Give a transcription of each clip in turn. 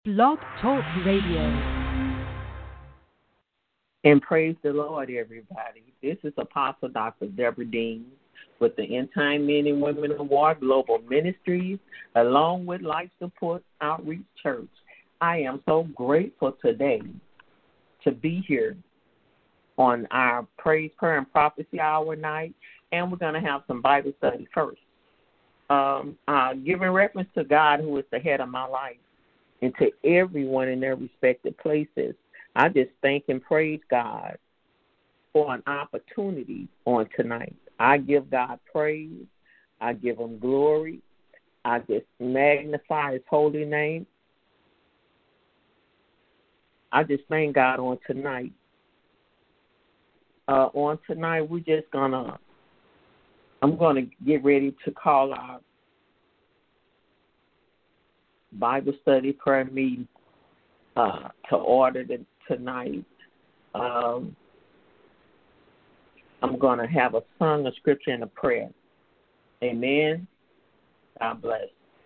Blog Talk Radio. And praise the Lord, everybody. This is Apostle Dr. Deborah Dean with the End Time Men and Women of War Global Ministries, along with Life Support Outreach Church. I am so grateful today to be here on our Praise, Prayer, and Prophecy Hour night, and we're going to have some Bible study first. Giving reference to God, who is the head of my life, and to everyone in their respective places, I just thank and praise God for an opportunity on tonight. I give God praise. I give him glory. I just magnify his holy name. I just thank God on tonight. On tonight, I'm going to get ready to call our Bible study prayer meeting to order tonight. I'm going to have a song, a scripture, and a prayer. Amen. God bless.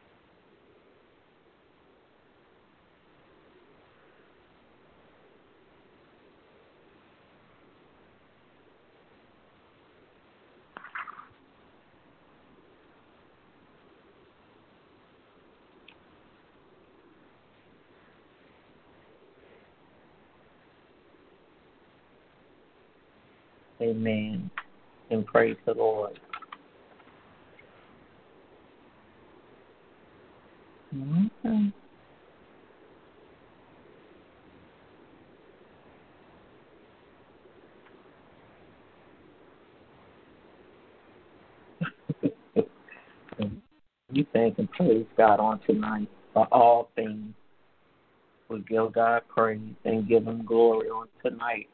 Amen. And praise the Lord. Okay. You thank and praise God on tonight for all things. We give God praise and give him glory on tonight.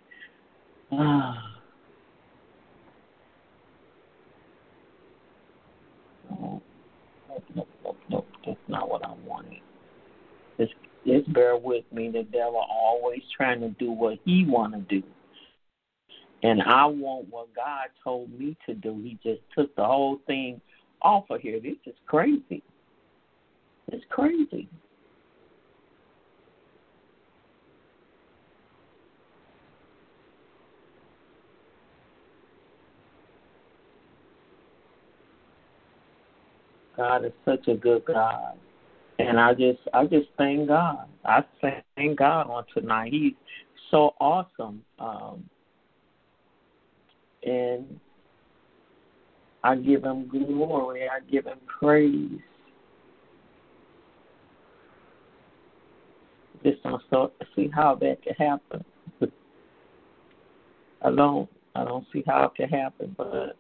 Nope. That's not what I wanted. Just bear with me. The devil always trying to do what he want to do. And I want what God told me to do. He just took the whole thing off of here. This is crazy. It's crazy. God is such a good God. And I just thank God. I thank God on tonight. He's so awesome. And I give him glory. I give him praise. Just don't see how that could happen. I don't see how it could happen, but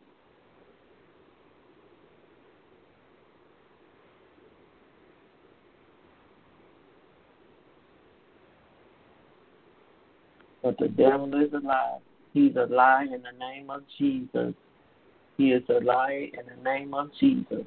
the devil is a lie. He's a lie in the name of Jesus. He is a lie in the name of Jesus.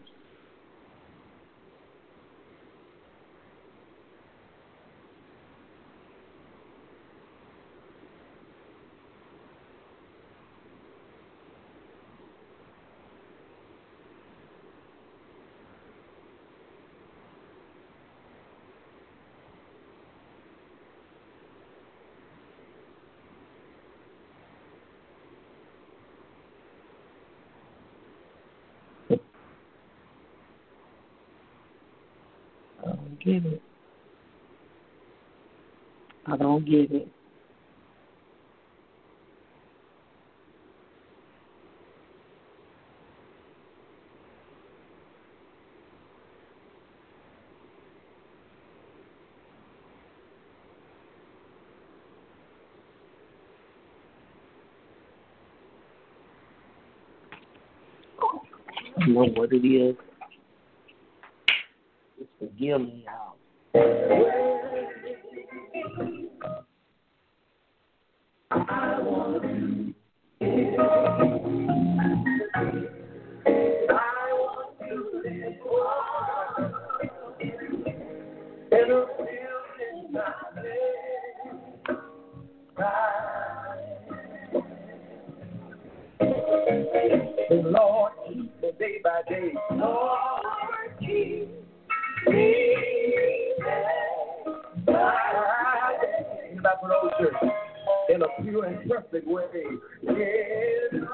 I don't get it. I don't get it. I don't know what it is. Just forgive me, y'all. I want you. I want to live in a field in my bed. The Lord keeps me day by day. Lord keep me day for those churches in a pure and perfect way. Yeah.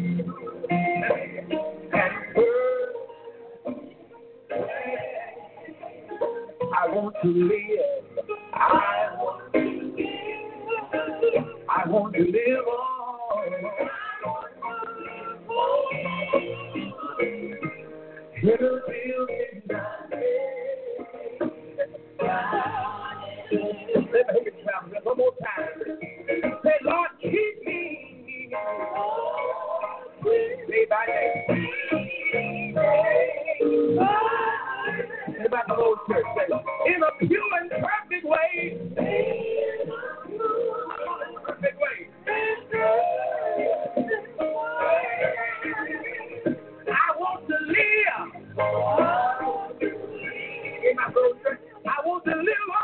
I want to live. I want to live on. In a building down let me hear you travel one more time. Say, Lord, keep me day by day. About the whole church, say, in a pure and perfect way. Perfect way. I want to live. In my whole church, I want to live on.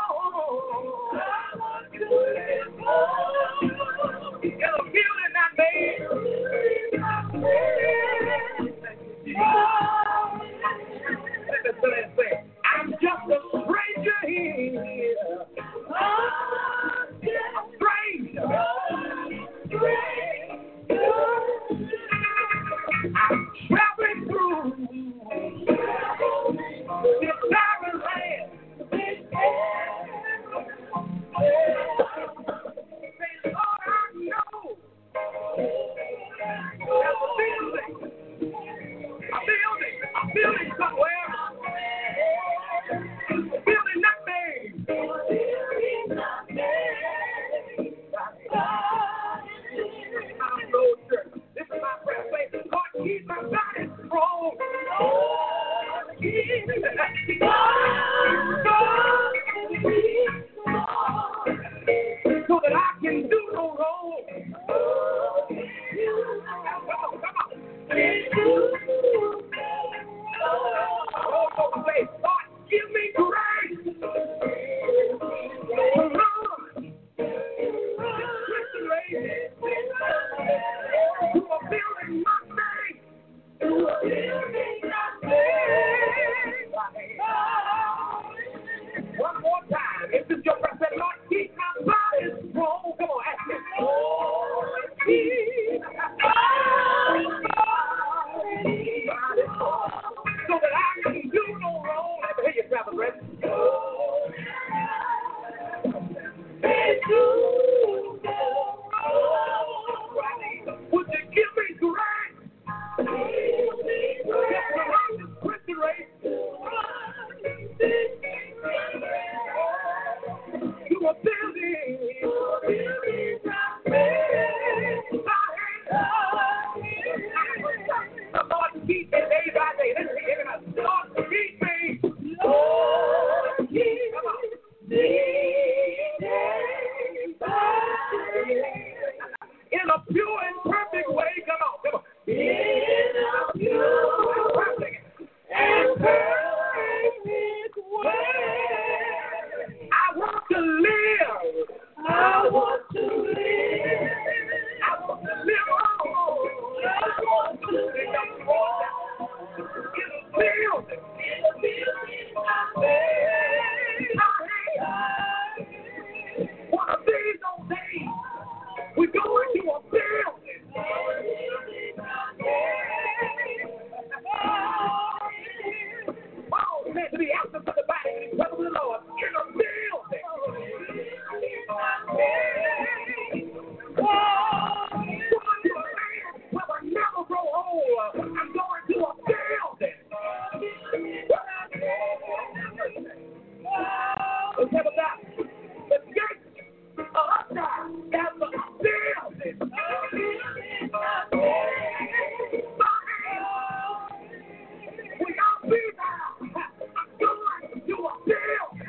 In a building I made. Let me say, I'm just a stranger here. A stranger. I'm traveling through this barren land. Say, Lord, I know there's a building somewhere. Building not made. This is my prayer. Say, Lord, keep my body strong. So that I can do no wrong. Come on. Oh, say, Lord, give me grace to run this race to a building my faith. One more time. If this is your prayer, say, Lord, keep my body strong. Come on, ask me. Lord, keep my body strong so that I can do no wrong. Let me hear you, travel, Brett. Would you give me grace? Just to run this Christian race. To a building. Lord, keep me day by day. Let's see everybody. Lord, keep me. Lord, keep me. In a pure and perfect way. Come on, come on. In a pure and perfect way. I want to live. I want to live. I want to live on. I want to live in a building. One of these old days, we go into a building. Oh, man, to be absent from the body, to be present with the Lord in a building. Well, I never grow old. I'm going to a building. Let's have a back. The gates are up there. That's a building. We all be there. I'm going to a building.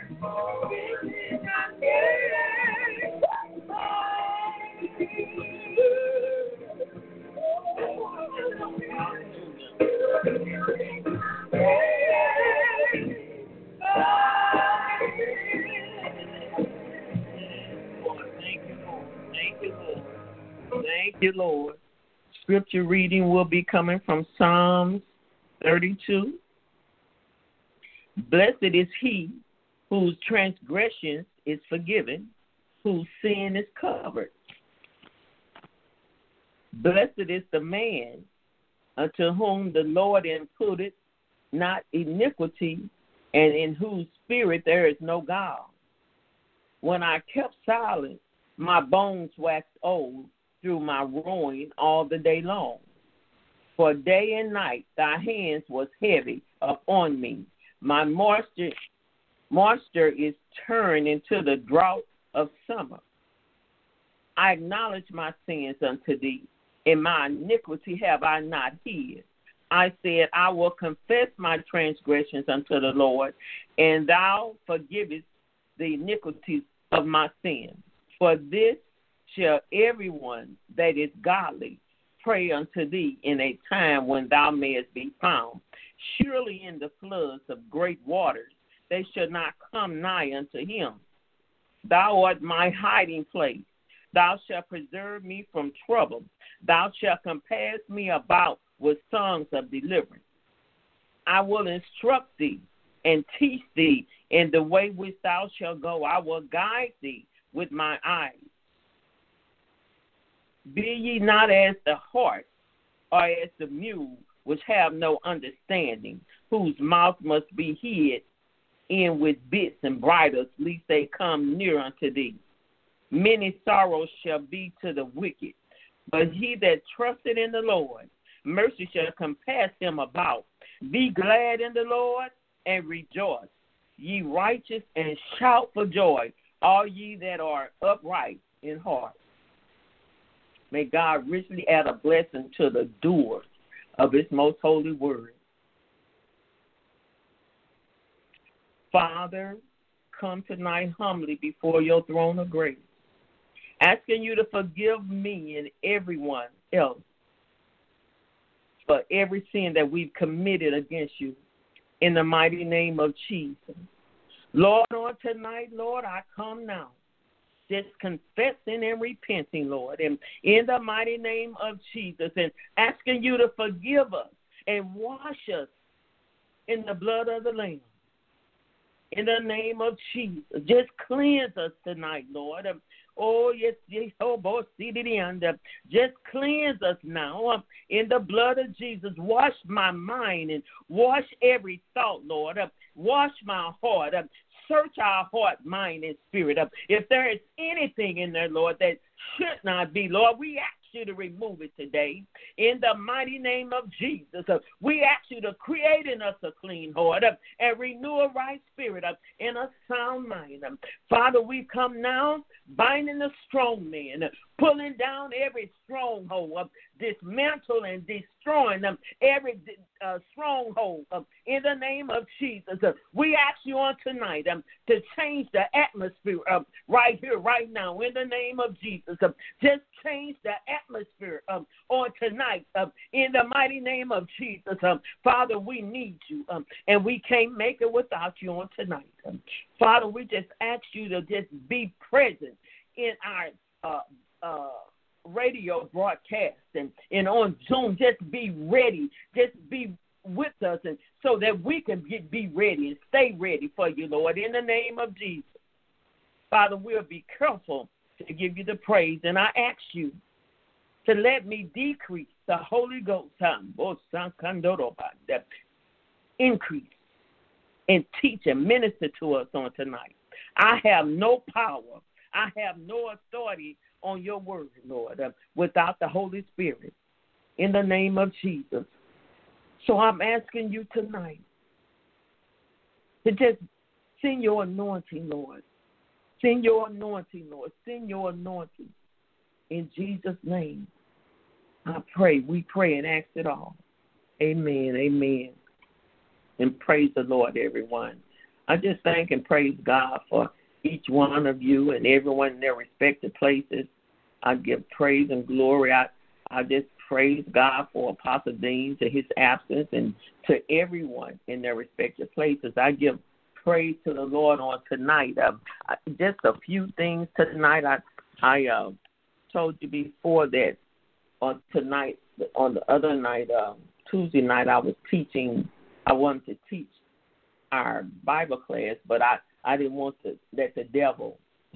Thank you, Lord. Scripture reading will be coming from Psalms 32. Blessed is he whose transgressions is forgiven, whose sin is covered. Blessed is the man unto whom the Lord imputeth not iniquity, and in whose spirit there is no guile. When I kept silent, my bones waxed old through my ruin all the day long. For day and night thy hands was heavy upon me. My moisture is turned into the drought of summer. I acknowledge my sins unto thee, and my iniquity have I not hid. I said, I will confess my transgressions unto the Lord, and thou forgivest the iniquities of my sins. For this shall everyone that is godly pray unto thee in a time when thou mayest be found. Surely in the floods of great waters they shall not come nigh unto him. Thou art my hiding place. Thou shalt preserve me from trouble. Thou shalt compass me about with songs of deliverance. I will instruct thee and teach thee in the way which thou shalt go. I will guide thee with my eyes. Be ye not as the hart or as the mule, which have no understanding, whose mouth must be hid in with bits and bridles, lest they come near unto thee. Many sorrows shall be to the wicked, but he that trusted in the Lord, mercy shall compass him about. Be glad in the Lord and rejoice, ye righteous, and shout for joy, all ye that are upright in heart. May God richly add a blessing to the doers of his most holy word. Father, come tonight humbly before your throne of grace, asking you to forgive me and everyone else for every sin that we've committed against you, in the mighty name of Jesus. Lord, on tonight, Lord, I come now, just confessing and repenting, Lord, and in the mighty name of Jesus, and asking you to forgive us and wash us in the blood of the Lamb. In the name of Jesus, just cleanse us tonight, Lord. Oh, yes, oh, boy, just cleanse us now in the blood of Jesus. Wash my mind and wash every thought, Lord. Wash my heart. Search our heart, mind, and spirit. If there is anything in there, Lord, that should not be, Lord, we ask you to remove it today. In the mighty name of Jesus, we ask you to create in us a clean heart and renew a right spirit in a sound mind. Father, we come now binding the strong man, pulling down every stronghold, dismantle and destroying them, every stronghold in the name of Jesus. We ask you on tonight to change the atmosphere right here, right now, in the name of Jesus. Just change the atmosphere on tonight in the mighty name of Jesus. Father, we need you, and we can't make it without you on tonight. Father, we just ask you to just be present in our radio broadcast and on Zoom. Just be ready. Just be with us, and so that we can be ready and stay ready for you, Lord, in the name of Jesus. Father, we'll be careful to give you the praise, and I ask you to let me decrease the Holy Ghost, increase and teach and minister to us on tonight. I have no power. I have no authority on your word, Lord, without the Holy Spirit, in the name of Jesus. So I'm asking you tonight to just send your anointing, Lord. Send your anointing, Lord. Send your anointing. In Jesus' name, I pray. We pray and ask it all. Amen. Amen. And praise the Lord, everyone. I just thank and praise God for each one of you and everyone in their respective places. I give praise and glory. I just praise God for Apostle Dean, to his absence, and to everyone in their respective places. I give praise to the Lord on tonight. Just a few things tonight. I told you before that on tonight, on the other night, Tuesday night, I was teaching. I wanted to teach our Bible class, but I didn't want to let the devil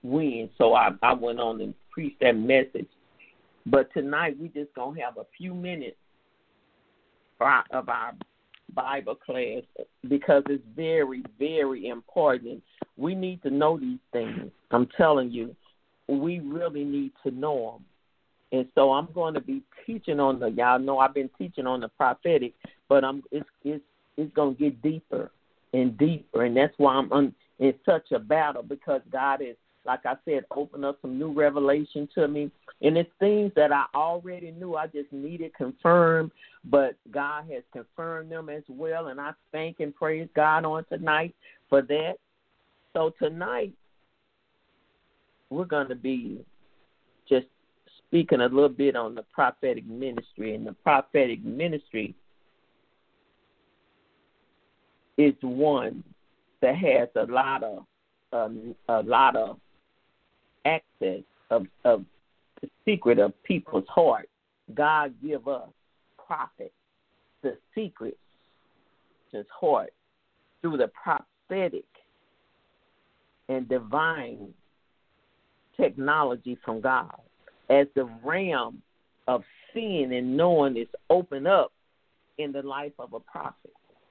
win. So I went on and preached that message. But tonight we just going to have a few minutes of our Bible class because it's very, very important. We need to know these things. I'm telling you, we really need to know them. And so I'm going to be teaching on y'all know I've been teaching on the prophetic, but it's going to get deeper and deeper. And that's why I'm in such a battle, because God is, like I said, opened up some new revelation to me. And it's things that I already knew. I just needed confirmed, but God has confirmed them as well. And I thank and praise God on tonight for that. So tonight, we're going to be just speaking a little bit on the prophetic ministry. And the prophetic ministry is one that has a lot of access of the secret of people's heart. God give us prophets the secret to his heart through the prophetic and divine technology from God. As the realm of seeing and knowing is opened up in the life of a prophet.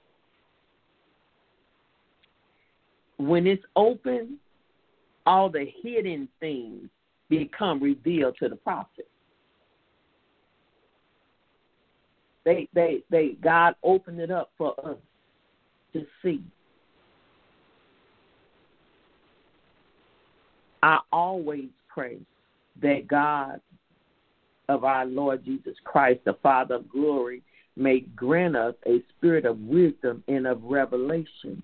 When it's open, all the hidden things become revealed to the prophet. God opened it up for us to see. I always pray that God of our Lord Jesus Christ, the Father of glory, may grant us a spirit of wisdom and of revelation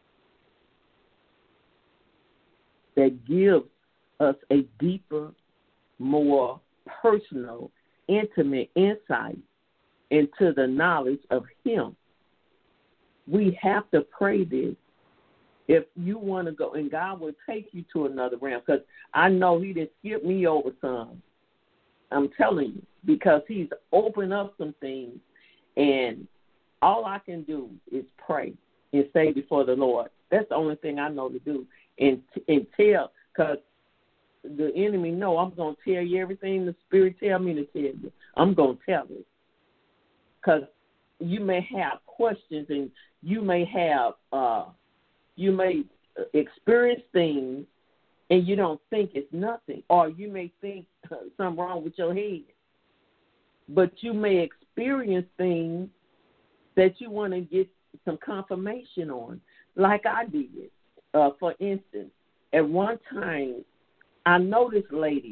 that gives us a deeper, more personal, intimate insight into the knowledge of Him. We have to pray this. If you want to go, and God will take you to another realm, because I know He didn't skip me over some. I'm telling you, because He's opened up some things, and all I can do is pray and say before the Lord. That's the only thing I know to do, and tell, because the enemy know I'm going to tell you everything the Spirit tell me to tell you. I'm going to tell it, because you may have questions, and you may have you may experience things and you don't think it's nothing, or you may think something wrong with your head. But you may experience things that you want to get some confirmation on, like I did. For instance, at one time, I know this lady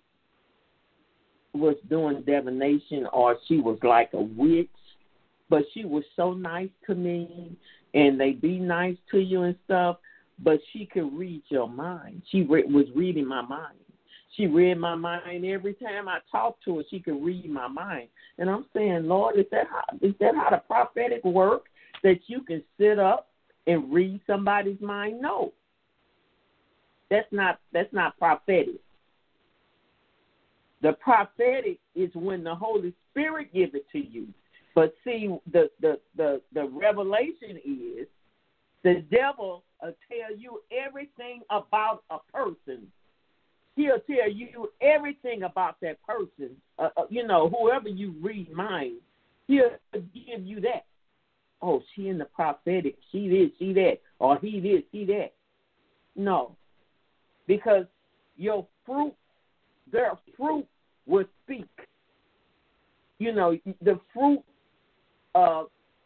was doing divination, or she was like a witch, but she was so nice to me, and they be nice to you and stuff, but she could read your mind. She was reading my mind. She read my mind every time I talked to her. She could read my mind. And I'm saying, Lord, is that how the prophetic work, that you can sit up and read somebody's mind? No. That's not prophetic. The prophetic is when the Holy Spirit gives it to you. But see, the revelation is the devil will tell you everything about a person. He'll tell you everything about that person. Whoever you read minds, he'll give you that. Oh, she in the prophetic. She this, she that. Or he this, he that. No. Because their fruit will speak. The fruit of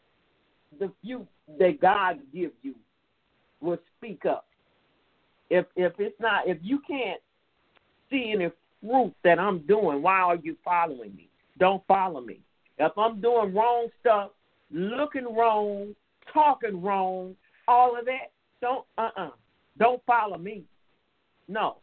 that God gives you will speak up. If you can't see any fruit that I'm doing, why are you following me? Don't follow me. If I'm doing wrong stuff, looking wrong, talking wrong, all of that, don't follow me. No.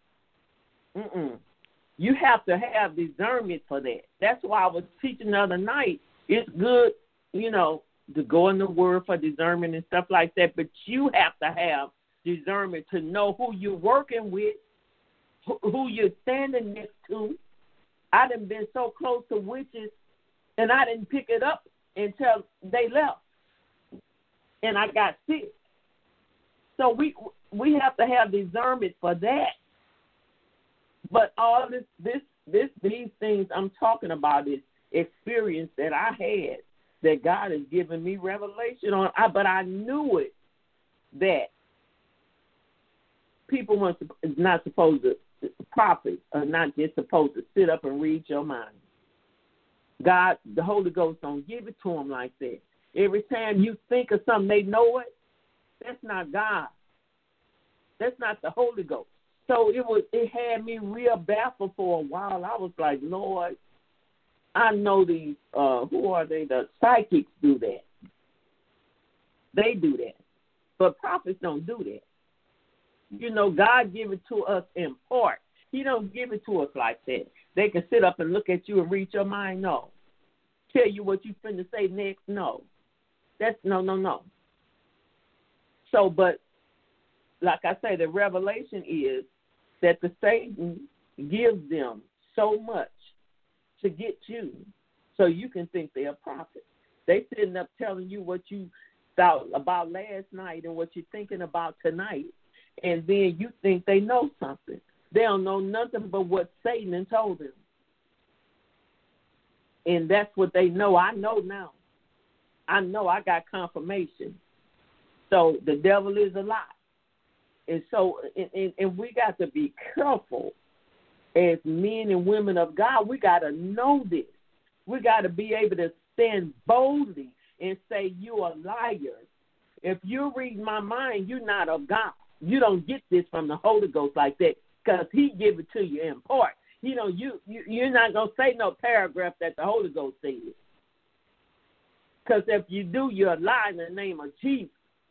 You have to have discernment for that. That's why I was teaching the other night. It's good, to go in the Word for discernment and stuff like that, but you have to have discernment to know who you're working with, who you're standing next to. I done been so close to witches, and I didn't pick it up until they left, and I got sick. So we have to have discernment for that, But all these things I'm talking about is experience that I had that God has given me revelation on. But I knew it, that people were not supposed to, prophets are not just supposed to sit up and read your mind. God, the Holy Ghost don't give it to them like that. Every time you think of something, they know it. That's not God. That's not the Holy Ghost. So it had me real baffled for a while. I was like, Lord, I know these, who are they? The psychics do that. They do that. But prophets don't do that. You know, God give it to us in part. He don't give it to us like that. They can sit up and look at you and read your mind, no. Tell you what you finna say next, no. That's no. So, but like I say, the revelation is that the Satan gives them so much to get you so you can think they're a prophet. They sitting up telling you what you thought about last night and what you're thinking about tonight, and then you think they know something. They don't know nothing but what Satan had told them. And that's what they know. I know now. I know I got confirmation. So the devil is a lie. And so and we got to be careful as men and women of God. We got to know this. We got to be able to stand boldly and say, you're a liar. If you read my mind, you're not of God. You don't get this from the Holy Ghost like that, because he give it to you in part. You know, you're not going to say no paragraph that the Holy Ghost says. Because if you do, you're a lie in the name of Jesus.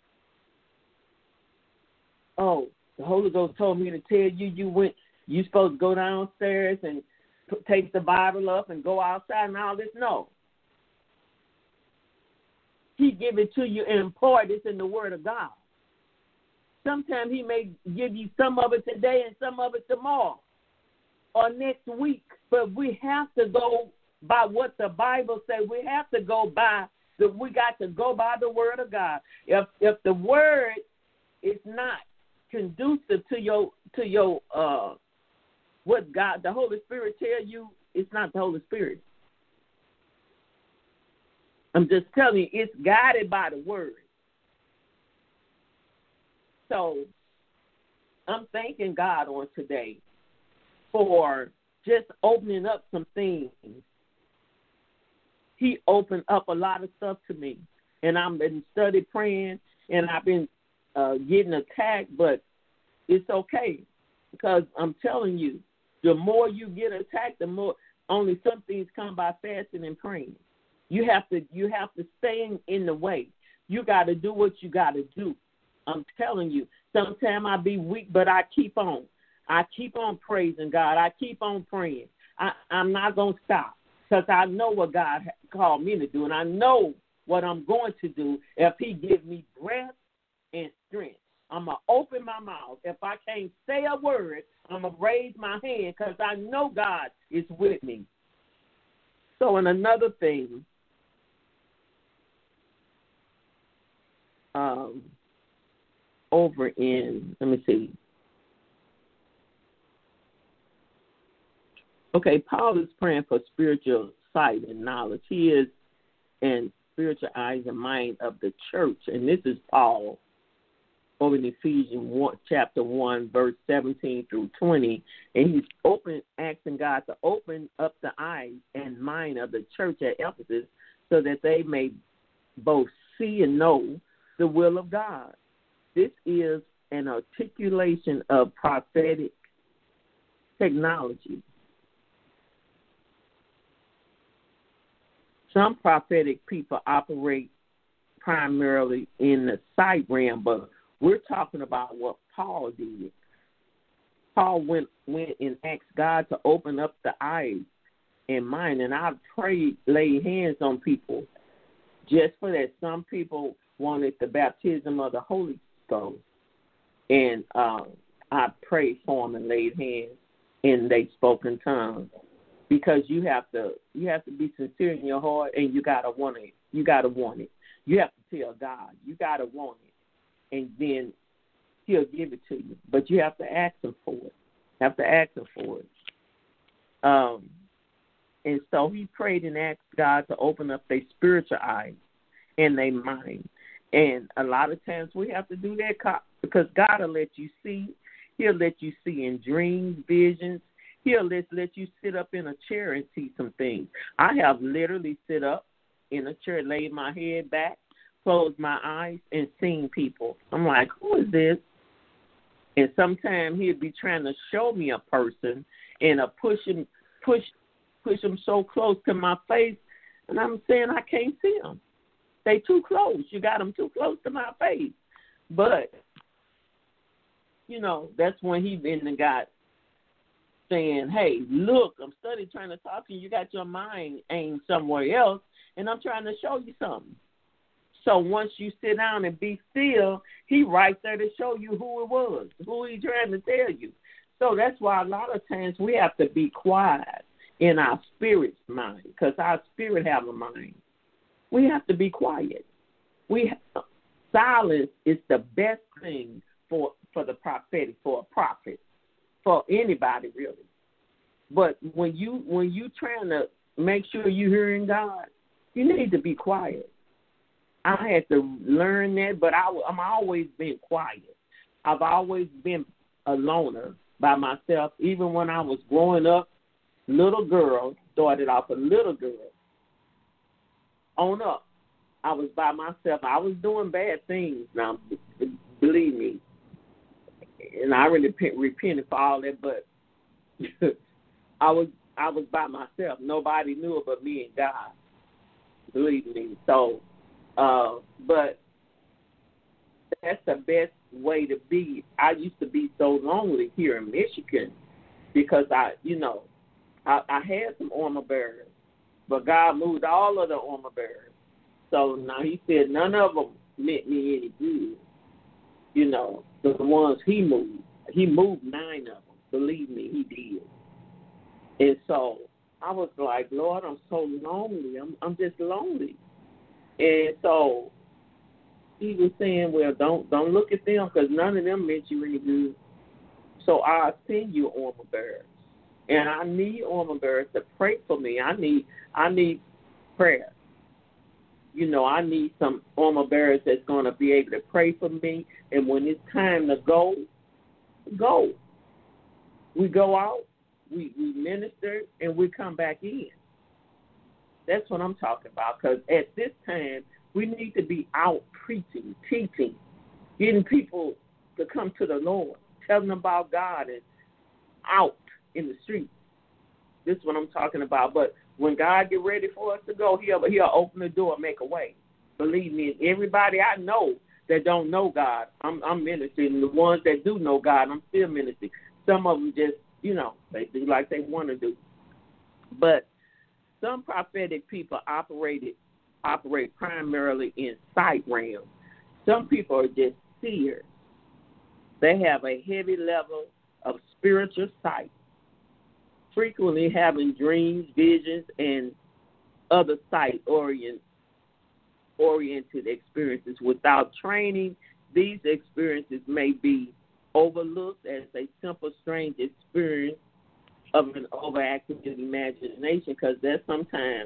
Oh, the Holy Ghost told me to tell you you supposed to go downstairs and take the Bible up and go outside and all this. No. He give it to you in part. It's in the Word of God. Sometimes he may give you some of it today and some of it tomorrow or next week. But we have to go by what the Bible says. We have to go by we got to go by the Word of God. If the Word is not conducive to your what God, the Holy Spirit tell you, it's not the Holy Spirit. I'm just telling you, it's guided by the Word. So I'm thanking God on today for just opening up some things. He opened up a lot of stuff to me, and I've been studying, praying, and I've been getting attacked, but it's okay, because I'm telling you, the more you get attacked, the more only some things come by fasting and praying. You have to stay in the way. You got to do what you got to do. I'm telling you, sometimes I be weak, but I keep on. I keep on praising God. I keep on praying. I'm not going to stop, because I know what God called me to do, and I know what I'm going to do if he gives me breath and strength. I'm going to open my mouth. If I can't say a word, I'm going to raise my hand, because I know God is with me. So, and another thing, over in, let me see. Okay, Paul is praying for spiritual sight and knowledge. He is in spiritual eyes and mind of the church. And this is Paul over in Ephesians 1, chapter 1, verse 17 through 20. And he's asking God to open up the eyes and mind of the church at Ephesus so that they may both see and know the will of God. This is an articulation of prophetic technology. Some prophetic people operate primarily in the sight realm, but we're talking about what Paul did. Paul went and asked God to open up the eyes and mind, and I've prayed, laid hands on people just for that. Some people wanted the baptism of the Holy Ghost, and I prayed for them and laid hands, and they spoke in tongues. Because you have to be sincere in your heart, and you gotta want it. You gotta want it. You have to tell God. You gotta want it, and then He'll give it to you. But you have to ask Him for it. You have to ask Him for it. And so he prayed and asked God to open up their spiritual eyes and their mind. And a lot of times we have to do that because God will let you see. He'll let you see in dreams, visions. He'll let you sit up in a chair and see some things. I have literally sit up in a chair, laid my head back, closed my eyes, and seen people. I'm like, who is this? And sometimes he'll be trying to show me a person and push him so close to my face, and I'm saying I can't see them. They too close. You got them too close to my face. But, that's when he been the guy saying, hey, look, I'm studying trying to talk to you. You got your mind aimed somewhere else, and I'm trying to show you something. So once you sit down and be still, he right there to show you who it was, who he trying to tell you. So that's why a lot of times we have to be quiet in our spirit's mind, because our spirit have a mind. We have to be quiet. Silence is the best thing for the prophetic, for a prophet, for anybody really. But when you trying to make sure you're hearing God, you need to be quiet. I had to learn that, but I'm always been quiet. I've always been a loner by myself. Even when I was growing up, little girl, started off a little girl. On up, I was by myself. I was doing bad things now, believe me. And I really repented for all that, but I was by myself. Nobody knew it but me and God. Believe me. So, but that's the best way to be. I used to be so lonely here in Michigan because I had some armor bearers, but God moved all of the armor bearers. So now he said none of them meant me any good. The ones he moved. He moved 9 of them. Believe me, he did. And so I was like, Lord, I'm so lonely. I'm just lonely. And so he was saying, well, don't look at them because none of them meant you any good. So I'll send you armor bearers. And I need armor bearers to pray for me. I need prayer. I need some armor bearers that's going to be able to pray for me. And when it's time to go. We go out, we minister, and we come back in. That's what I'm talking about. Because at this time, we need to be out preaching, teaching, getting people to come to the Lord, telling them about God and out in the streets. This is what I'm talking about. But when God get ready for us to go, he'll open the door and make a way. Believe me, everybody I know that don't know God, I'm ministering. The ones that do know God, I'm still ministering. Some of them just, they do like they want to do. But some prophetic people operate primarily in sight realm. Some people are just seers. They have a heavy level of spiritual sight, frequently having dreams, visions, and other sight-oriented experiences. Without training, these experiences may be overlooked as a simple, strange experience of an overactive imagination, because there's sometimes,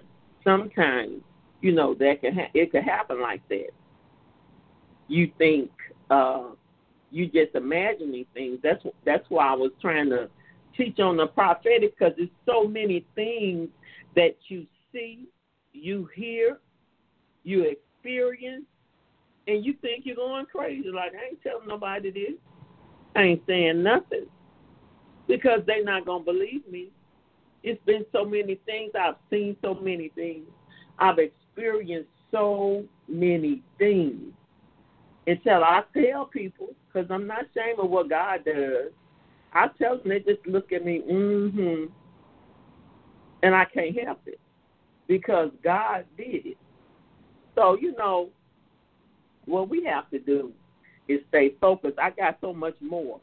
that it could happen like that. You think you just imagining things. That's why I was trying to teach on the prophetic, because there's so many things that you see, you hear, you experience, and you think you're going crazy. Like, I ain't telling nobody this. I ain't saying nothing, because they're not going to believe me. It's been so many things. I've seen so many things. I've experienced so many things. Until I tell people, because I'm not ashamed of what God does, I tell them, they just look at me, and I can't help it, because God did it. So, what we have to do is stay focused. I got so much more.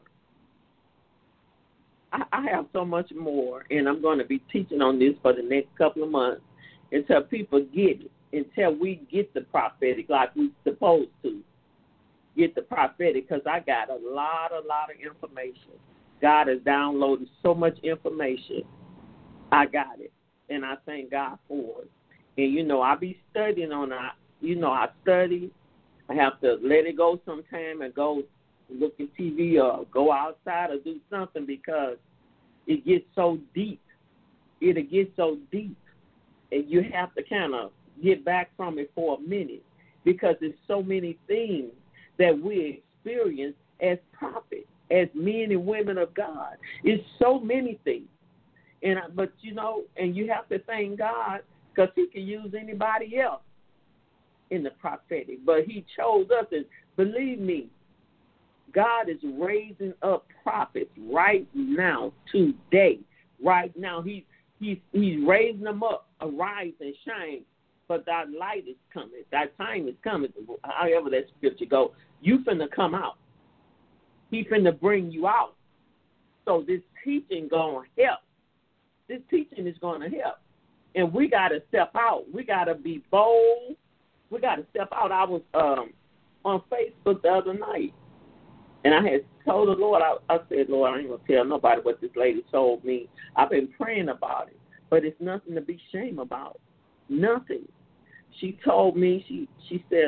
I have so much more, and I'm going to be teaching on this for the next couple of months until people get it, until we get the prophetic like we're supposed to get the prophetic, because I got a lot of information. God has downloaded so much information. I got it, and I thank God for it. And I be studying on it. I study. I have to let it go sometime and go look at TV or go outside or do something because it gets so deep. It'll get so deep, and you have to kind of get back from it for a minute because there's so many things that we experience as prophets, as men and women of God. It's so many things. But you have to thank God because he can use anybody else in the prophetic. But he chose us, and believe me, God is raising up prophets right now, today. Right now, he's raising them up, arise and shine, but thy light is coming. Thy time is coming. However that scripture goes, you finna come out. He finna bring you out. So this teaching gonna help. This teaching is gonna help. And we gotta step out. We gotta be bold. We gotta step out. I was on Facebook the other night, and I had told the Lord, I said, Lord, I ain't going to tell nobody what this lady told me. I've been praying about it, but it's nothing to be ashamed about. Nothing. She told me, she said,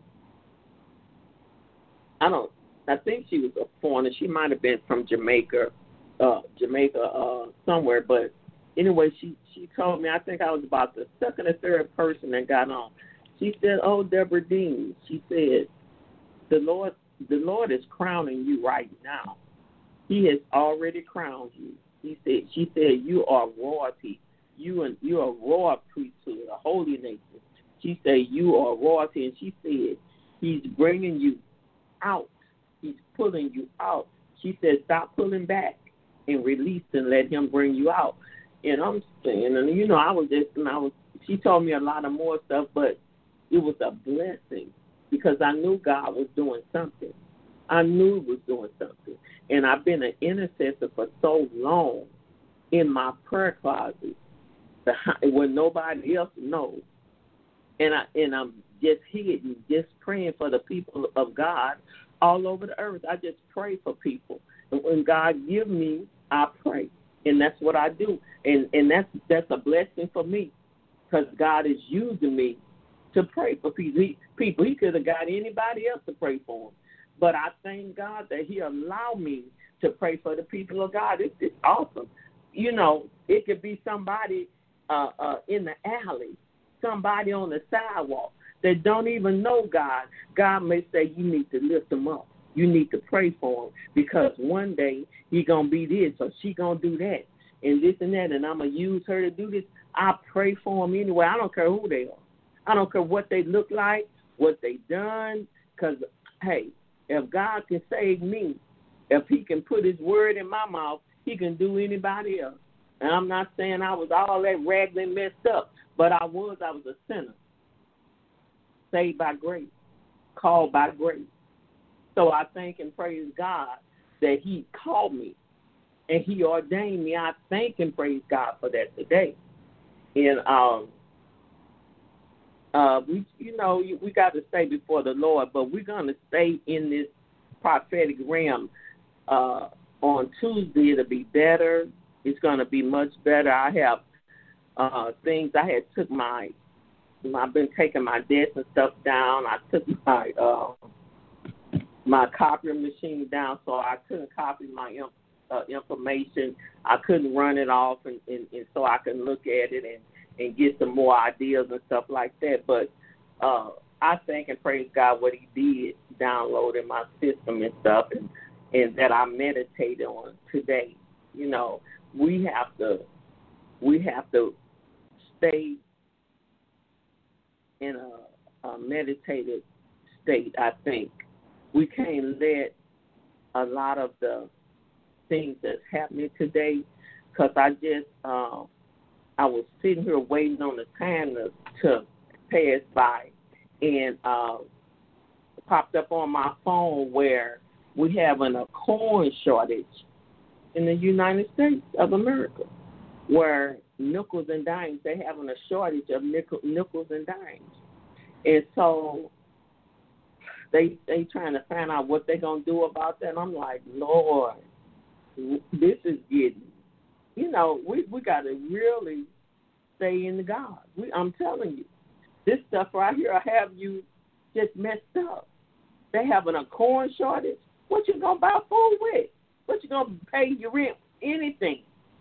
I think she was a foreigner. She might have been from Jamaica somewhere, but anyway, she told me, I think I was about the second or third person that got on. She said, oh, Deborah Dean, she said, the Lord is crowning you right now. He has already crowned you. She said, you are royalty. You are royal priesthood, a holy nation. She said, you are royalty. And she said, he's bringing you out. He's pulling you out. She said, stop pulling back and release and let him bring you out. And I'm saying, and I was she told me a lot of more stuff, but it was a blessing. Because I knew God was doing something. I knew He was doing something. And I've been an intercessor for so long in my prayer closet when nobody else knows. And I'm just hidden, just praying for the people of God all over the earth. I just pray for people. And when God gives me, I pray. And that's what I do. And that's a blessing for me because God is using me to pray for people. He could have got anybody else to pray for him. But I thank God that he allowed me to pray for the people of God. It's awesome. It could be somebody in the alley, somebody on the sidewalk that don't even know God. God may say you need to lift them up. You need to pray for him because one day he going to be this or she going to do that and this and that, and I'm going to use her to do this. I pray for them anyway. I don't care who they are. I don't care what they look like, what they done, because, hey, if God can save me, if he can put his word in my mouth, he can do anybody else. And I'm not saying I was all that ragged and messed up, but I was a sinner, saved by grace, called by grace. So I thank and praise God that he called me and he ordained me. I thank and praise God for that today. And we got to stay before the Lord, but we're going to stay in this prophetic realm. On Tuesday, it'll be better. It's going to be much better. I have things. I had I've been taking my desk and stuff down. I took my copying machine down, so I couldn't copy my information. I couldn't run it off, and so I can look at it and get some more ideas and stuff like that. But I thank and praise God what he did download in my system and stuff and that I meditated on today. We have to stay in a meditative state, I think. We can't let a lot of the things that's happening today, because I was sitting here waiting on the time to pass by, and popped up on my phone where we having a corn shortage in the United States of America, where nickels and dimes, they having a shortage of nickels and dimes. And so they trying to find out what they going to do about that. And I'm like, Lord, this is getting we got to really stay in the God. I'm telling you, this stuff right here will have you just messed up. They having a corn shortage. What you gonna buy food with? What you gonna pay your rent? Anything.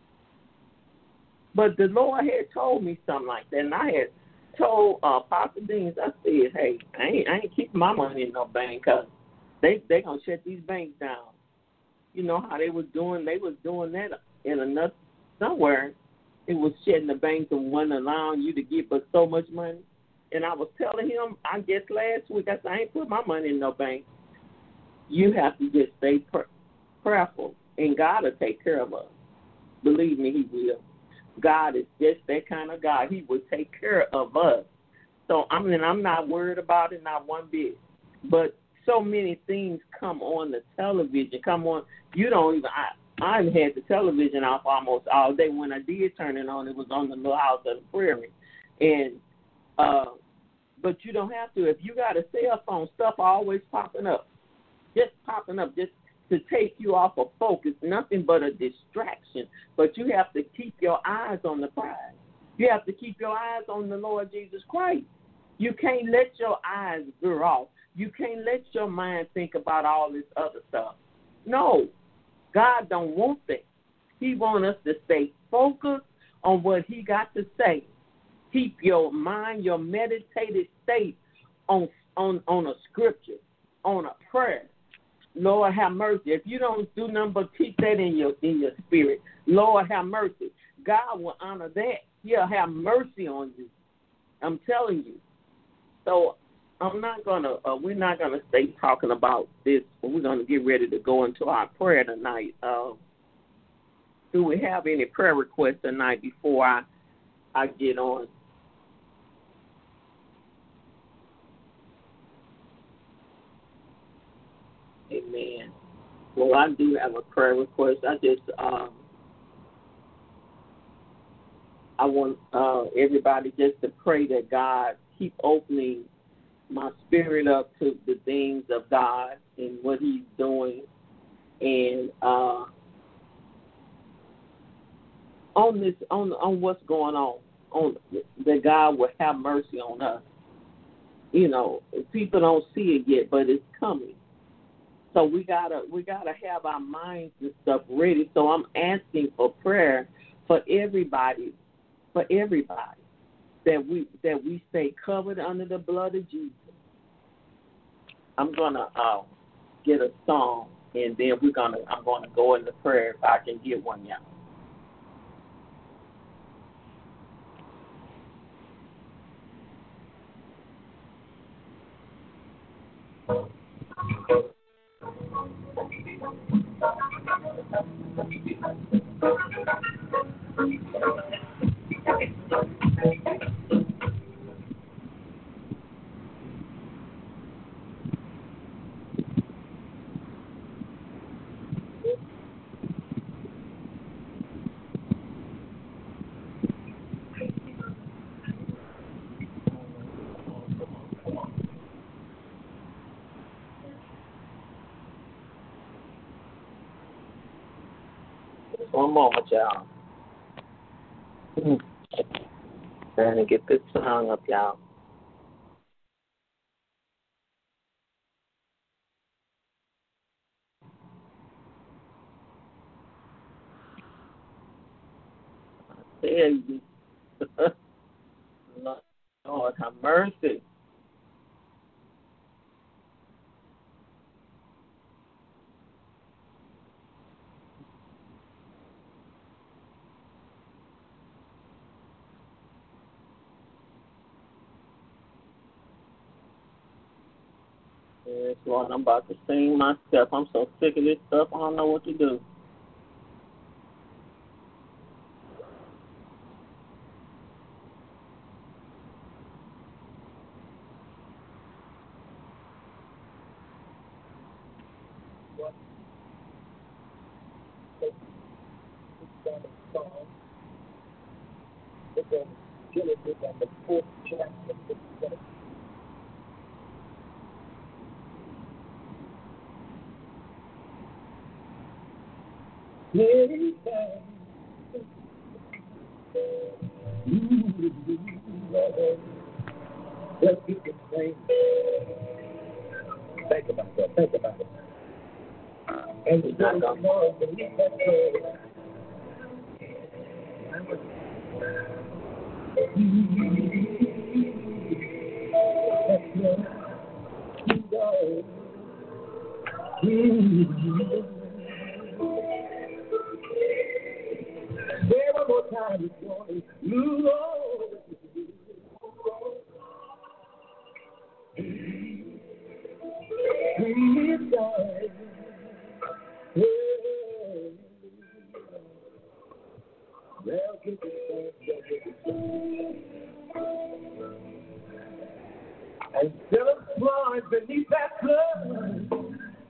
But the Lord had told me something like that, and I had told Pastor Deans, I said, hey, I ain't keeping my money in no bank because they gonna shut these banks down. You know how they was doing that in another somewhere. It was shutting the banks and wasn't allowing you to get but so much money. And I was telling him, I guess last week, I said, I ain't put my money in no bank. You have to just stay prayerful, and God will take care of us. Believe me, He will. God is just that kind of God. He will take care of us. So, I'm not worried about it, not one bit. But so many things come on the television. Come on. You don't even, I had the television off almost all day. When I did turn it on, it was on the little house of the prayer. And, but you don't have to. If you got a cell phone, stuff always popping up. Just popping up, just to take you off of focus. Nothing but a distraction. But you have to keep your eyes on the prize. You have to keep your eyes on the Lord Jesus Christ. You can't let your eyes veer off. You can't let your mind think about all this other stuff. No, God don't want that. He wants us to stay focused on what He got to say. Keep your mind, your meditative state on a scripture, on a prayer. Lord, have mercy. If you don't do nothing but keep that in your spirit, Lord, have mercy. God will honor that. He'll have mercy on you. I'm telling you. So we're not gonna stay talking about this. We're gonna get ready to go into our prayer tonight. Do we have any prayer requests tonight before I get on? Amen. Well, I do have a prayer request. I want everybody just to pray that God keep opening my spirit up to the things of God and what He's doing, and on what's going on that God will have mercy on us. You know, people don't see it yet, but it's coming. So we gotta have our minds and stuff ready. So I'm asking for prayer for everybody, that we stay covered under the blood of Jesus. I'm gonna get a song, and then I'm gonna go into prayer if I can get one, y'all. One moment, y'all. Trying to get this song up, y'all. I tell you, Lord, have mercy. Yes, Lord, I'm about to sing myself. I'm so sick of this stuff, I don't know what to do. Genesis and the 4th chapter. Anytime Let's keep it saying. Think about that. Think about it. And it's not going to beneath that glory. There one more time this morning. Lord. Please, God. Well, keep it and still blind beneath that blood.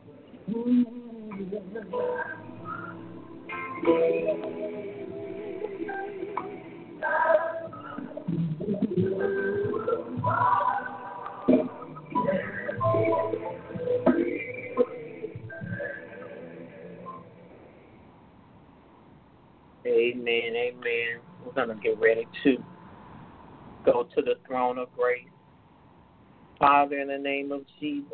Amen, amen. We're going to get ready to go to the throne of grace. Father, in the name of Jesus,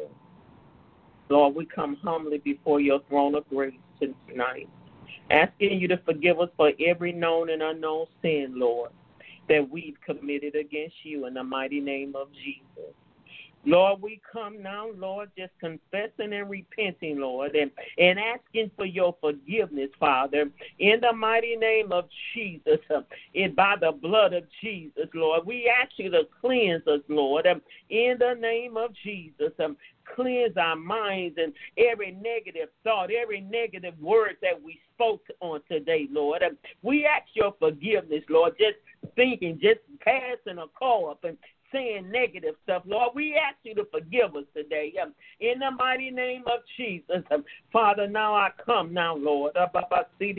Lord, we come humbly before your throne of grace tonight, asking you to forgive us for every known and unknown sin, Lord, that we've committed against you in the mighty name of Jesus. Lord, we come now, Lord, just confessing and repenting, Lord, and asking for your forgiveness, Father, in the mighty name of Jesus, and by the blood of Jesus, Lord. We ask you to cleanse us, Lord, in the name of Jesus. Cleanse our minds and every negative thought, every negative word that we spoke on today, Lord. We ask your forgiveness, Lord, just thinking, just passing a call up and saying negative stuff, Lord. We ask you to forgive us today. In the mighty name of Jesus, Father, now I come now, Lord. In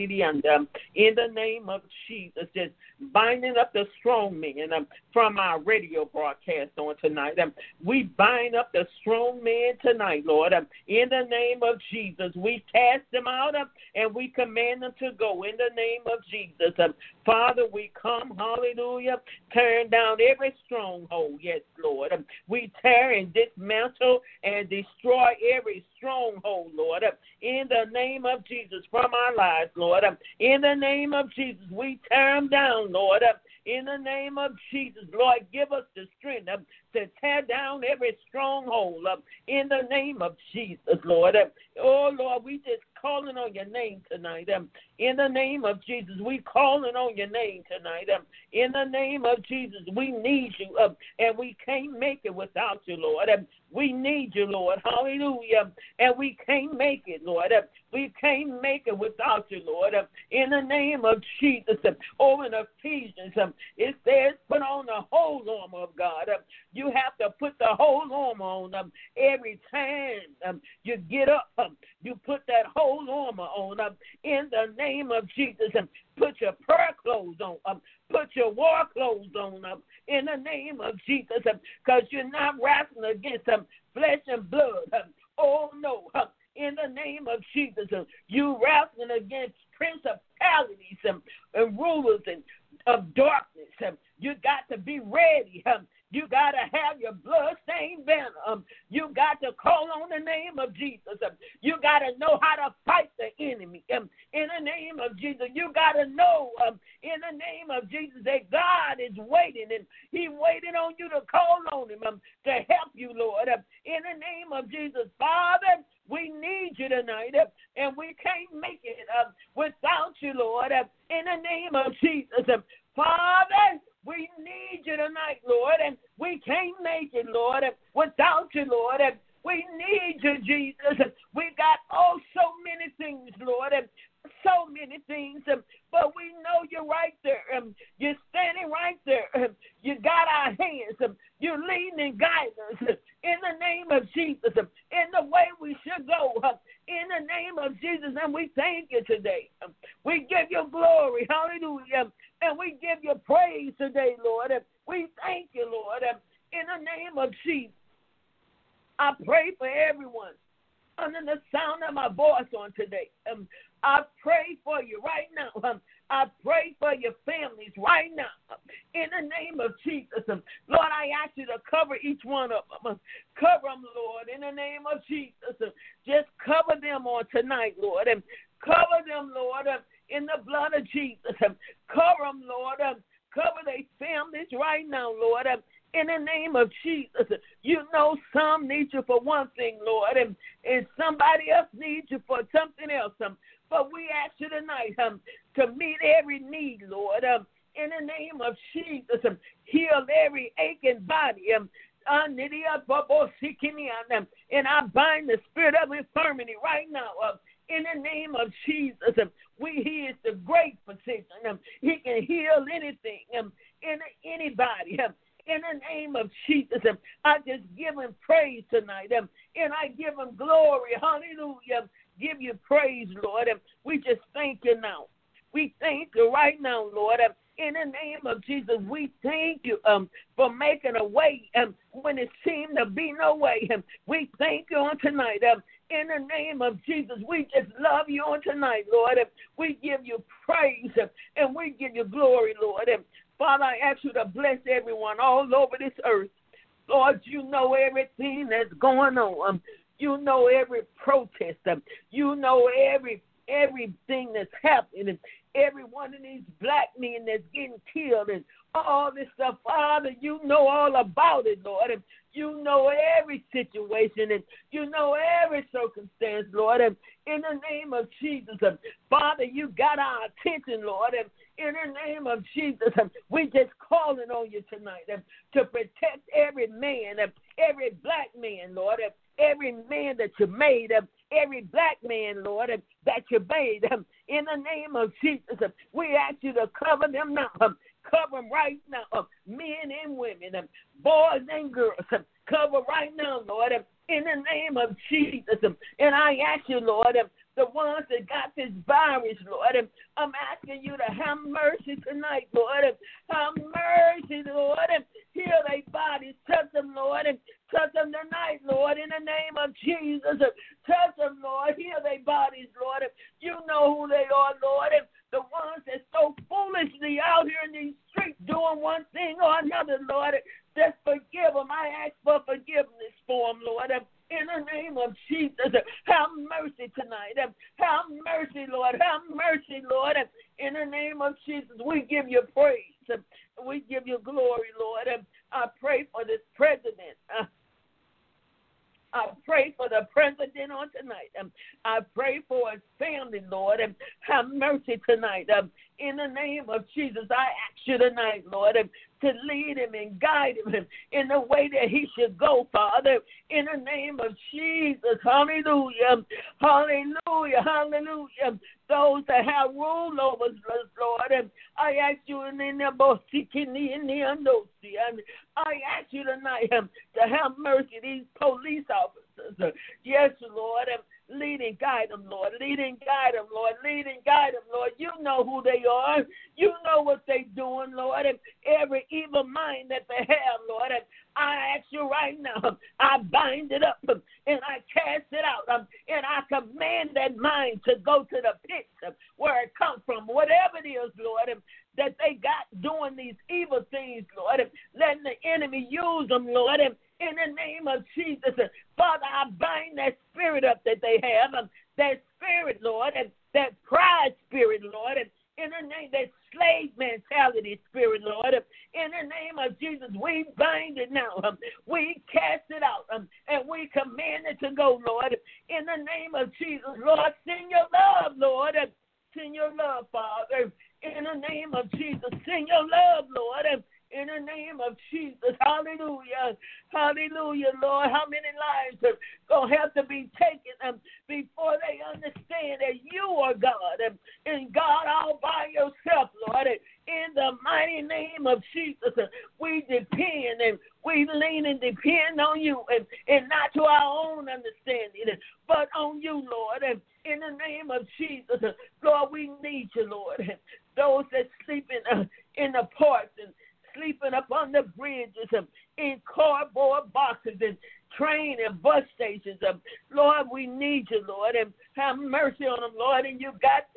the name of Jesus, just binding up the strong man from our radio broadcast on tonight. We bind up the strong man tonight, Lord. In the name of Jesus, we cast them out and we command them to go in the name of Jesus. Father, we come, hallelujah, tearing down every stronghold. Yes, Lord. We tear and dismantle and destroy every stronghold, Lord, in the name of Jesus from our lives, Lord. In the name of Jesus, we tear them down, Lord. In the name of Jesus, Lord, give us the strength to tear down every stronghold in the name of Jesus, Lord. Oh, Lord, we just calling on your name tonight. In the name of Jesus, we calling on your name tonight. In the name of Jesus, we need you, and we can't make it without you, Lord. We need you, Lord. Hallelujah. And we can't make it, Lord. We can't make it without you, Lord. In the name of Jesus, over in Ephesians, it says, put on the whole armor of God. You have to put the whole armor on every time you get up. You put that whole armor on in the name of Jesus. Put your prayer clothes on. Put your war clothes on in the name of Jesus, because you're not wrestling against flesh and blood. Oh, no. In the name of Jesus, you wrestling against principalities and rulers of darkness. You got to be ready. You got to have your blood-stained banner. You got to call on the name of Jesus. You got to know how to fight the enemy. In the name of Jesus, you got to know in the name of Jesus that God is waiting, and He waiting on you to call on Him to help you, Lord. In the name of Jesus, Father, we need you tonight, and we can't make it without you, Lord. In the name of Jesus, Father, we need you tonight, Lord, and we can't make it, Lord, without you, Lord. We need you, Jesus. We got so many things, Lord, so many things, but we know you're right there. You're standing right there. You got our hands. You're leading and guiding us in the name of Jesus, in the way we should go, in the name of Jesus, and we thank you today. We give you glory, hallelujah, and we give you praise today, Lord. We thank you, Lord, in the name of Jesus. I pray for everyone under the sound of my voice on today. I pray for you right now. I pray for your families right now. In the name of Jesus. Lord, I ask you to cover each one of them. Cover them, Lord, in the name of Jesus. Just cover them on tonight, Lord. And cover them, Lord, in the blood of Jesus. Cover them, Lord. Cover their families right now, Lord. In the name of Jesus. You know some need you for one thing, Lord, and somebody else needs you for something else. But we ask you tonight to meet every need, Lord. In the name of Jesus, heal every aching body. And I bind the spirit of infirmity right now. In the name of Jesus, he is the great physician. He can heal anything, anybody. In the name of Jesus, I just give him praise tonight, and I give him glory. Hallelujah. Give you praise, Lord. We just thank you now. We thank you right now, Lord. In the name of Jesus, we thank you for making a way when it seemed to be no way. We thank you on tonight. In the name of Jesus, we just love you on tonight, Lord. We give you praise and we give you glory, Lord. Father, I ask you to bless everyone all over this earth. Lord, you know everything that's going on. You know every protest. You know everything that's happening. Every one of these black men that's getting killed and all this stuff. Father, you know all about it, Lord. And you know every situation and you know every circumstance, Lord. And in the name of Jesus, Father, you got our attention, Lord. And in the name of Jesus, we just calling on you tonight to protect every man, every black man, Lord, every man that you made, every black man, Lord, that you made. In the name of Jesus, we ask you to cover them now. Cover them right now, men and women, boys and girls. Cover right now, Lord, in the name of Jesus. And I ask you, Lord, the ones that got this virus, Lord, I'm asking you to have mercy tonight, Lord. Have mercy, Lord. Heal their bodies. Touch them, Lord. Touch them tonight, Lord, in the name of Jesus. Touch them, Lord. Heal their bodies, Lord. You know who they are, Lord. The ones that so foolishly out here in these streets doing one thing or another, Lord. Just forgive them. I ask for forgiveness for them, Lord. In the name of Jesus, have mercy tonight. Have mercy, Lord. Have mercy, Lord. In the name of Jesus, we give you praise. We give you glory, Lord. I pray for this president. I pray for the president on tonight. I pray for his family, Lord. Have mercy tonight. In the name of Jesus, I ask you tonight, Lord, to lead him and guide him in the way that he should go, Father. In the name of Jesus, hallelujah, hallelujah, hallelujah. Those that have rule over us, Lord, I ask you in the I ask you tonight to have mercy these police officers. Yes, Lord. Lead and guide them, Lord. Lead and guide them, Lord. Lead and guide them, Lord. You know who they are. You know what they're doing, Lord. And every evil mind that they have, Lord. And I ask you right now, I bind it up and I cast it out. And I command that mind to go to the pit where it comes from, whatever it is, Lord, that they got doing these evil things, Lord. Letting the enemy use them, Lord. In the name of Jesus, Father, I bind that spirit up that they have, that spirit, Lord, that pride spirit, Lord, in the name, that slave mentality spirit, Lord, in the name of Jesus, we bind it now, we cast it out, and we command it to go, Lord, in the name of Jesus, Lord, send your love, Lord, send your love, Father, in the name of Jesus, send your love, Lord, in the name of Jesus, hallelujah, hallelujah, Lord. How many lives are going to have to be taken before they understand that you are God and God all by yourself, Lord. In the mighty name of Jesus, we depend and we lean and depend on you and not to our own understanding, but on you, Lord. In the name of Jesus, Lord, we need you, Lord. Those that sleep in the parks and sleeping up on the bridges, in cardboard boxes and train and bus stations. Lord, we need you, Lord, and have mercy on them, Lord, and you got the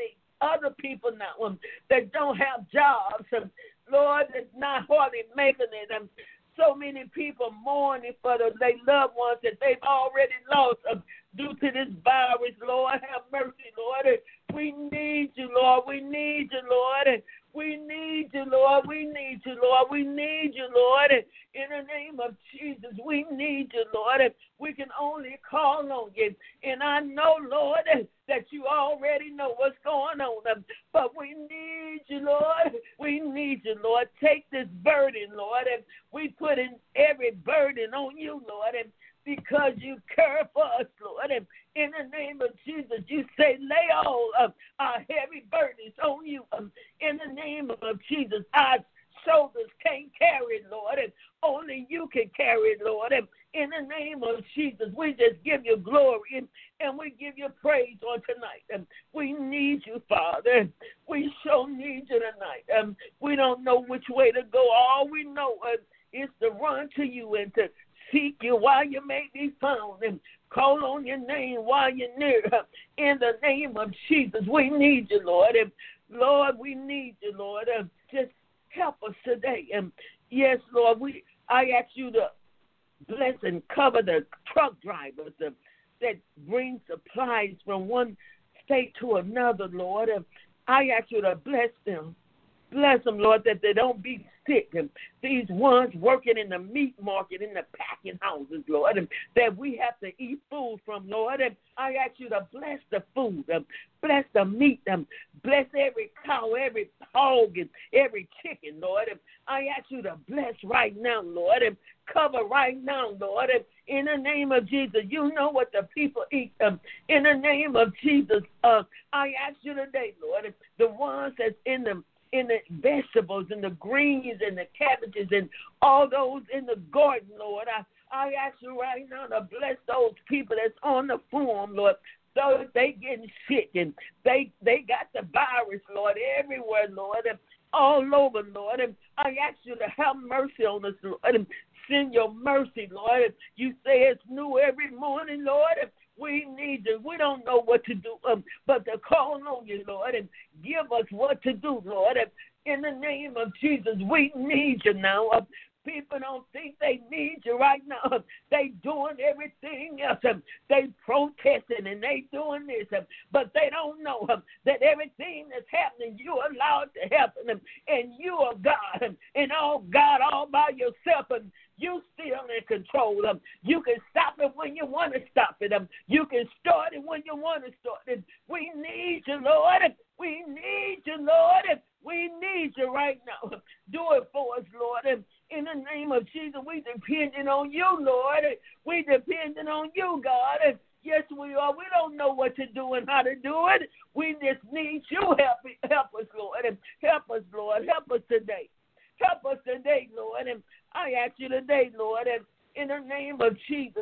other people now that don't have jobs, Lord, that's not hardly making it. So many people mourning for their loved ones that they've already lost due to this virus. Lord, have mercy, Lord. We need you, Lord. We need you, Lord. We need you, Lord. We need you, Lord. We need you, Lord. In the name of Jesus, we need you, Lord. We can only call on you. And I know, Lord, that you already know what's going on. But we need you, Lord. We need you, Lord. Take this burden, Lord. And we put in every burden on you, Lord. And because you care for us, Lord. And in the name of Jesus, you say, lay all of our heavy burdens on you. In the name of Jesus, our shoulders can't carry it, Lord. And only you can carry it, Lord. And in the name of Jesus, we just give you glory and we give you praise on tonight. And we need you, Father. We sure need you tonight. We don't know which way to go. All we know is to run to you and to seek you while you may be found and call on your name while you're near. In the name of Jesus, we need you, Lord. And Lord, we need you, Lord. Just help us today. And yes, Lord, I ask you to bless and cover the truck drivers that bring supplies from one state to another, Lord. And I ask you to bless them. Bless them, Lord, that they don't be sick. And these ones working in the meat market, in the packing houses, Lord, and that we have to eat food from, Lord. And I ask you to bless the food, bless the meat, bless every cow, every hog, and every chicken, Lord. And I ask you to bless right now, Lord, and cover right now, Lord. And in the name of Jesus, you know what the people eat. In the name of Jesus, I ask you today, Lord, the ones that's in the vegetables and the greens and the cabbages and all those in the garden, Lord. I ask you right now to bless those people that's on the farm, Lord. So they getting sick and they got the virus, Lord, everywhere, Lord, and all over, Lord. And I ask you to have mercy on us, Lord, and send your mercy, Lord. You say it's new every morning, Lord. We need you. We don't know what to do, but to call on you, Lord, and give us what to do, Lord. In the name of Jesus, we need you now. People don't think they need you right now. They doing everything else. They protesting and they doing this, but they don't know that everything that's happening, you allowed to happen, and you are God, and all God all by yourself, and you still in control. You can stop it when you want to stop it. You can start it when you want to start it. We need you, Lord. We need you, Lord. We need you right now. Do it for us, Lord. In the name of Jesus, we depending on you, Lord. We depending on you, God. Yes, we are. We don't know what to do and how to do it. We just need you. Help us, Lord. Help us, Lord. Help us today. Help us today, Lord. And I ask you today, Lord, in the name of Jesus,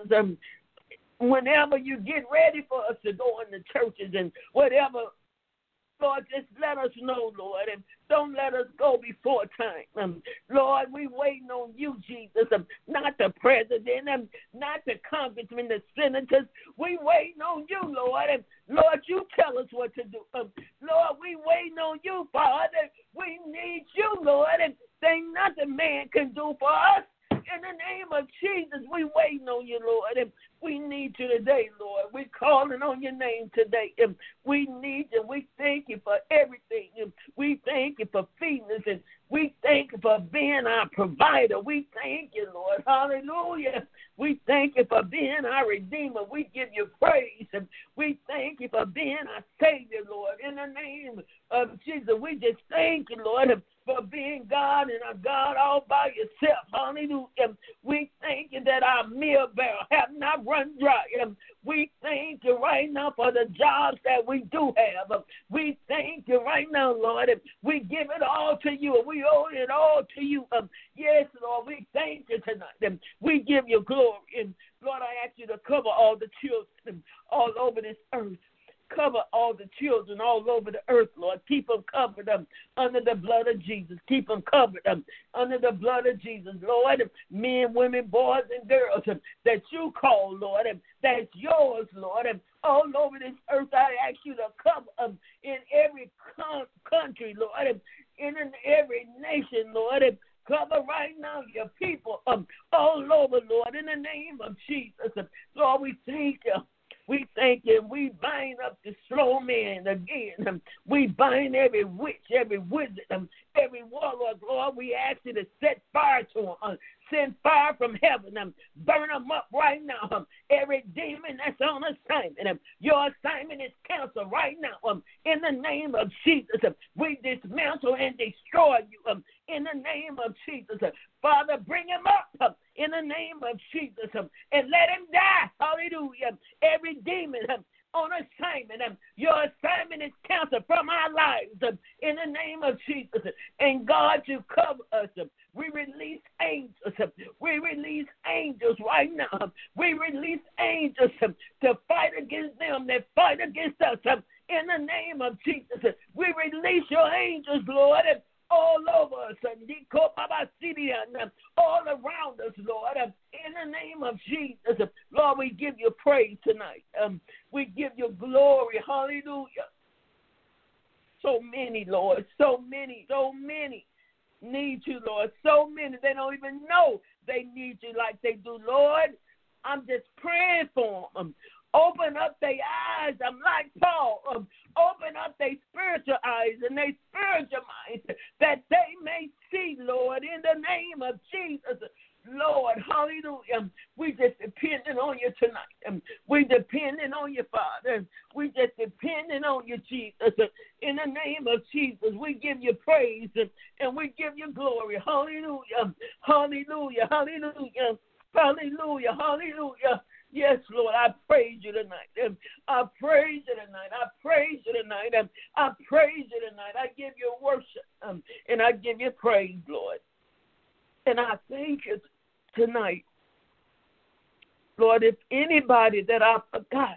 whenever you get ready for us to go into churches and whatever, Lord, just let us know, Lord, and don't let us go before time. Lord, we waiting on you, Jesus, not the president, not the congressmen, the senators. We waiting on you, Lord, and Lord, you tell us what to do. Lord, we waiting on you, Father. We need you, Lord, and ain't nothing man can do for us. In the name of Jesus, we waiting on you, Lord, and we need you today, Lord. We're calling on your name today, and we need you. We thank you for everything, and we thank you for feeding us, and we thank you for being our provider. We thank you, Lord. Hallelujah. We thank you for being our Redeemer. We give you praise, and we thank you for being our Savior, Lord. In the name of Jesus, we just thank you, Lord, for being God and a God all by yourself. Hallelujah. We thank you that our meal barrel have not run dry. We thank you right now for the jobs that we do have. We thank you right now, Lord. We give it all to you. We owe it all to you. Yes, Lord, we thank you tonight. We give you glory. And Lord, I ask you to cover all the children all over this earth. Cover all the children all over the earth, Lord. Keep them covered under the blood of Jesus. Keep them covered under the blood of Jesus, Lord. Men, women, boys, and girls that you call, Lord, that's yours, Lord. All over this earth, I ask you to cover them in every country, Lord, in every nation, Lord. Cover right now your people all over, Lord, in the name of Jesus. Lord, we thank you. We thank you. We bind up the slow man again. We bind every witch, every wizard, every warlock. Lord, we ask you to set fire to them. Send fire from heaven. Burn them up right now. Every demon that's on assignment. Your assignment is canceled right now. In the name of Jesus, we dismantle and destroy you. In the name of Jesus. Father, bring him up in the name of Jesus and let him die. Hallelujah. Every demon on assignment, your assignment is canceled from our lives in the name of Jesus. And God, you cover us. We release angels. We release angels right now. We release angels to fight against them that fight against us in the name of Jesus. We release your angels, Lord, all over us, all around us, Lord, in the name of Jesus. Lord, we give you praise tonight. We give you glory. Hallelujah. So many, Lord, so many need you, Lord. So many, they don't even know they need you like they do, Lord. I'm just praying for them. Open up their eyes. I'm like Paul. Open up their spiritual eyes and their spiritual minds that they may see, Lord, in the name of Jesus. Lord, hallelujah. We just depending on you tonight. We depending on you, Father. We just depending on you, Jesus. In the name of Jesus, we give you praise and we give you glory. Hallelujah. Hallelujah. Hallelujah. Hallelujah. Hallelujah. Yes, Lord, I praise you tonight. I praise you tonight. I praise you tonight. I praise you tonight. I give you worship and I give you praise, Lord. And I thank you tonight. Lord, if anybody that I forgot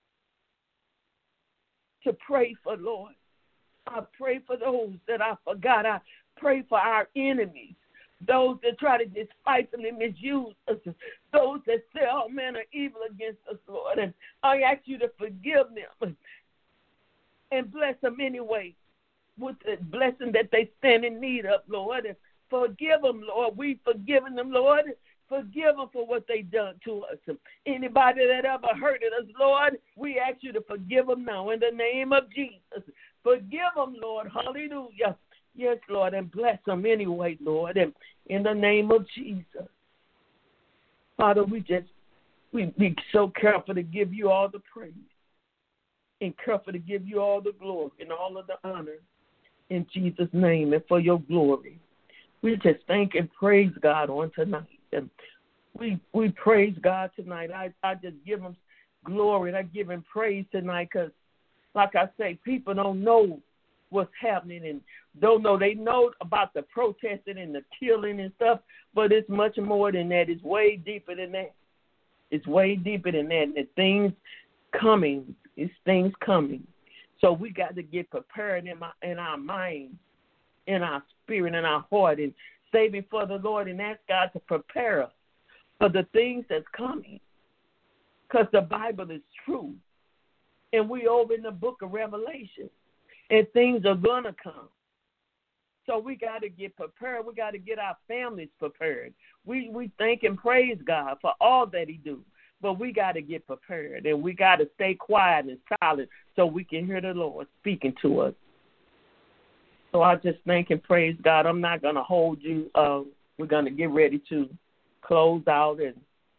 to pray for, Lord, I pray for those that I forgot. I pray for our enemies. Those that try to despitefully misuse us, those that say all manner of evil against us, Lord. And I ask you to forgive them and bless them anyway with the blessing that they stand in need of, Lord. And forgive them, Lord. We've forgiven them, Lord. Forgive them for what they've done to us. Anybody that ever hurted us, Lord, we ask you to forgive them now in the name of Jesus. Forgive them, Lord. Hallelujah. Yes, Lord, and bless them anyway, Lord, and in the name of Jesus. Father, we be so careful to give you all the praise and careful to give you all the glory and all of the honor in Jesus' name and for your glory. We just thank and praise God on tonight. And we praise God tonight. I just give him glory and I give him praise tonight because, like I say, people don't know what's happening and don't know. They know about the protesting and the killing and stuff, but it's much more than that. It's way deeper than that. It's way deeper than that. And things coming. It's things coming. So we got to get prepared in our mind, in our spirit, in our heart, and say before the Lord and ask God to prepare us for the things that's coming. Because the Bible is true. And we over in the book of Revelation. And things are going to come. So we got to get prepared. We got to get our families prepared. We thank and praise God for all that he do. But we got to get prepared. And we got to stay quiet and silent so we can hear the Lord speaking to us. So I just thank and praise God. I'm not going to hold you. We're going to get ready to close out and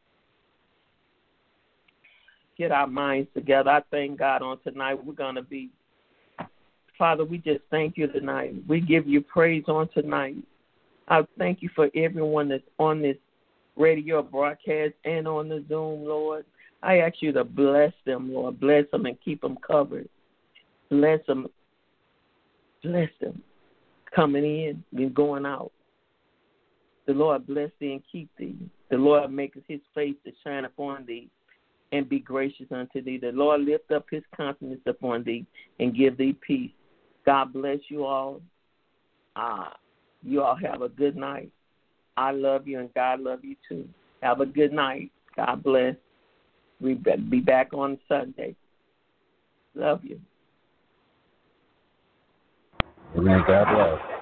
get our minds together. I thank God on tonight. We're going to be Father, we just thank you tonight. We give you praise on tonight. I thank you for everyone that's on this radio broadcast and on the Zoom, Lord. I ask you to bless them, Lord. Bless them and keep them covered. Bless them. Bless them coming in and going out. The Lord bless thee and keep thee. The Lord maketh his face to shine upon thee and be gracious unto thee. The Lord lift up his countenance upon thee and give thee peace. God bless you all. You all have a good night. I love you and God love you too. Have a good night. God bless. We'll be back on Sunday. Love you. Amen. God bless.